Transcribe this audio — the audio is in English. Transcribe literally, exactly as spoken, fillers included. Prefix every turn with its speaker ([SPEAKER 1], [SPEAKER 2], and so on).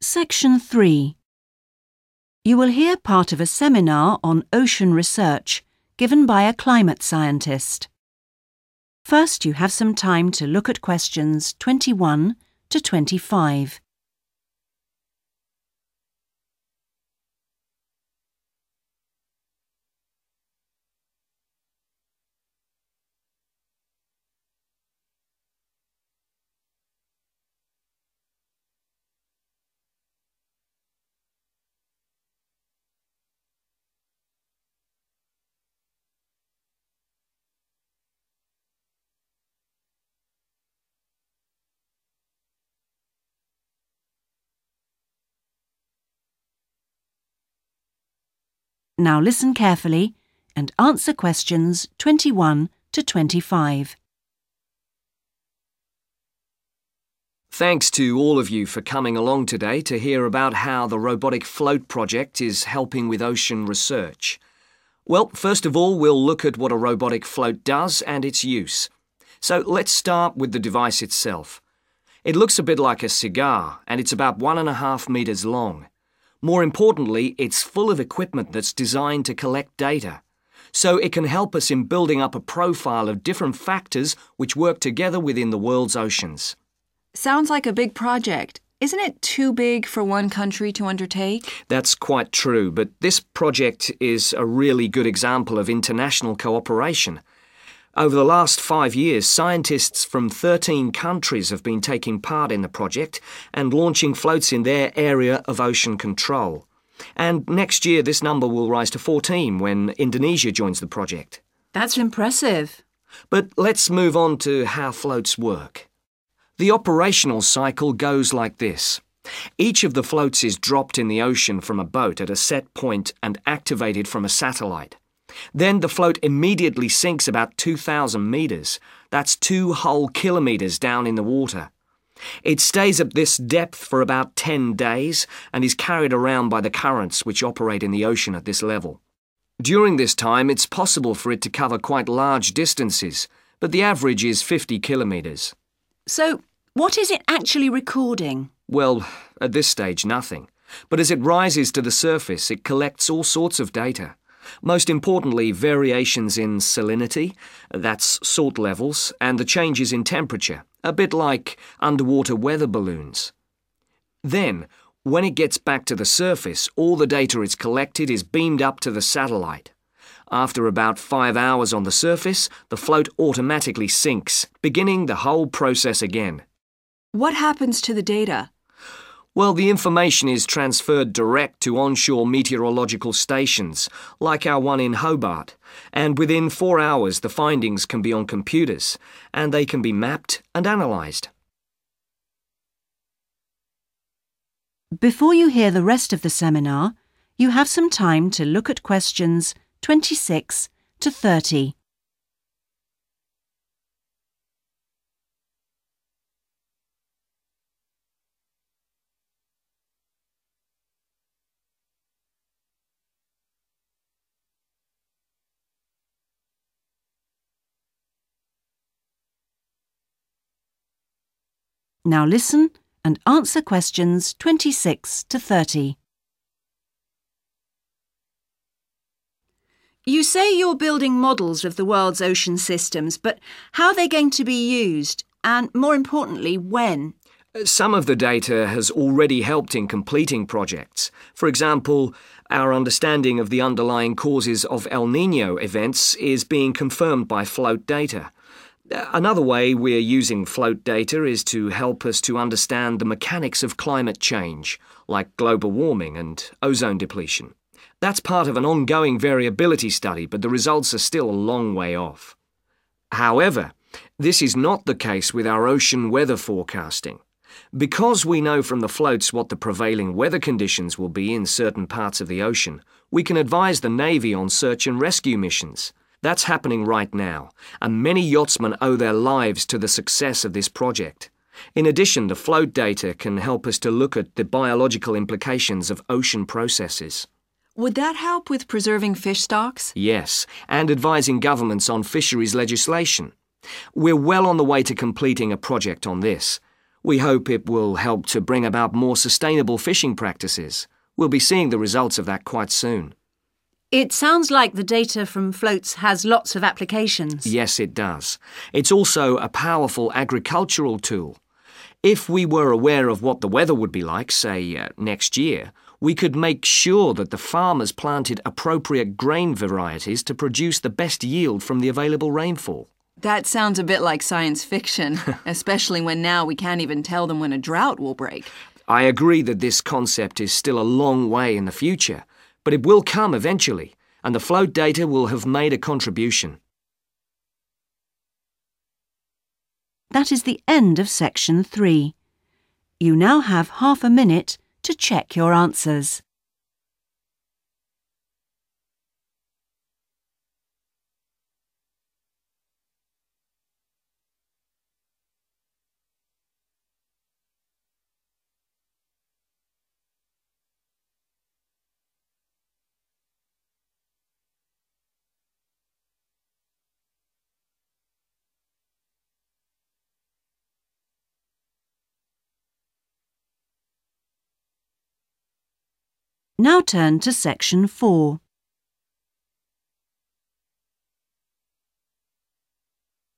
[SPEAKER 1] Section three. You will hear part of a seminar on ocean research given by a climate scientist. First, you have some time to look at questions twenty-one to twenty-five. Now listen carefully and answer questions twenty-one to twenty-five.
[SPEAKER 2] Thanks to all of you for coming along today to hear about how the Robotic Float project is helping with ocean research. Well, first of all, we'll look at what a robotic float does and its use. So let's start with the device itself. It looks a bit like a cigar and it's about one and a half metres long. More importantly, it's full of equipment that's designed to collect data. So it can help us in building up a profile of different factors which work together within the world's oceans.
[SPEAKER 3] Sounds like a big project. Isn't it too big for one country to undertake?
[SPEAKER 2] That's quite true, but this project is a really good example of international cooperation. Over the last five years, scientists from thirteen countries have been taking part in the project and launching floats in their area of ocean control. And next year, this number will rise to fourteen when Indonesia joins the project.
[SPEAKER 1] That's impressive.
[SPEAKER 2] But let's move on to how floats work. The operational cycle goes like this. Each of the floats is dropped in the ocean from a boat at a set point and activated from a satellite. Then the float immediately sinks about two thousand metres. That's two whole kilometres down in the water. It stays at this depth for about ten days and is carried around by the currents which operate in the ocean at this level. During this time, it's possible for it to cover quite large distances, but the average is fifty kilometres.
[SPEAKER 1] So, what is it actually recording?
[SPEAKER 2] Well, at this stage, nothing. But as it rises to the surface, it collects all sorts of data. Most importantly, variations in salinity, that's salt levels, and the changes in temperature, a bit like underwater weather balloons. Then, when it gets back to the surface, all the data it's collected is beamed up to the satellite. After about five hours on the surface, the float automatically sinks, beginning the whole process again.
[SPEAKER 3] What happens to the data?
[SPEAKER 2] Well, the information is transferred direct to onshore meteorological stations, like our one in Hobart, and within four hours the findings can be on computers, and they can be mapped and analysed.
[SPEAKER 1] Before you hear the rest of the seminar, you have some time to look at questions twenty-six to thirty. Now listen and answer questions twenty-six to thirty. You say you're building models of the world's ocean systems, but how are they going to be used? And more importantly, when?
[SPEAKER 2] Some of the data has already helped in completing projects. For example, our understanding of the underlying causes of El Niño events is being confirmed by float data. Another way we're using float data is to help us to understand the mechanics of climate change, like global warming and ozone depletion. That's part of an ongoing variability study, but the results are still a long way off. However, this is not the case with our ocean weather forecasting. Because we know from the floats what the prevailing weather conditions will be in certain parts of the ocean, we can advise the Navy on search and rescue missions. That's happening right now, and many yachtsmen owe their lives to the success of this project. In addition, the float data can help us to look at the biological implications of ocean processes.
[SPEAKER 3] Would that help with preserving fish stocks?
[SPEAKER 2] Yes, and advising governments on fisheries legislation. We're well on the way to completing a project on this. We hope it will help to bring about more sustainable fishing practices. We'll be seeing the results of that quite soon.
[SPEAKER 1] It sounds like the data from floats has lots of applications.
[SPEAKER 2] Yes, it does. It's also a powerful agricultural tool. If we were aware of what the weather would be like, say, uh, next year, we could make sure that the farmers planted appropriate grain varieties to produce the best yield from the available rainfall.
[SPEAKER 3] That sounds a bit like science fiction, especially when now we can't even tell them when a drought will break.
[SPEAKER 2] I agree that this concept is still a long way in the future, but it will come eventually, and the float data will have made a contribution.
[SPEAKER 1] That is the end of section three. You now have half a minute to check your answers. Now turn to section four.